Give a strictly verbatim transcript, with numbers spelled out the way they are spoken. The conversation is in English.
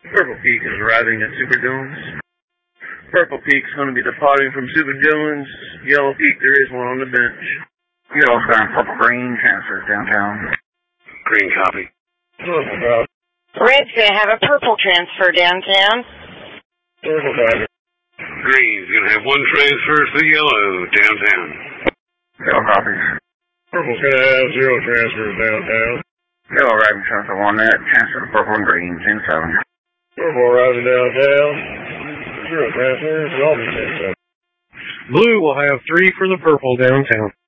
Purple Peak is arriving at Super Jones. Purple Peak's going to be departing from Super Jones. Yellow Peak, there is one on the bench. Yellow's going purple green, transfers downtown. Green copy. Purple copy. Red's going to have a purple transfer downtown. Purple copy. Green's going to have one transfer to yellow downtown. Yellow copies. Purple's going to have zero transfers downtown. Yellow arriving transfer one net, transfer to purple and green, ten seven. Purple arriving downtown. Zero transfers, all be ten seven. Blue will have three for the purple downtown.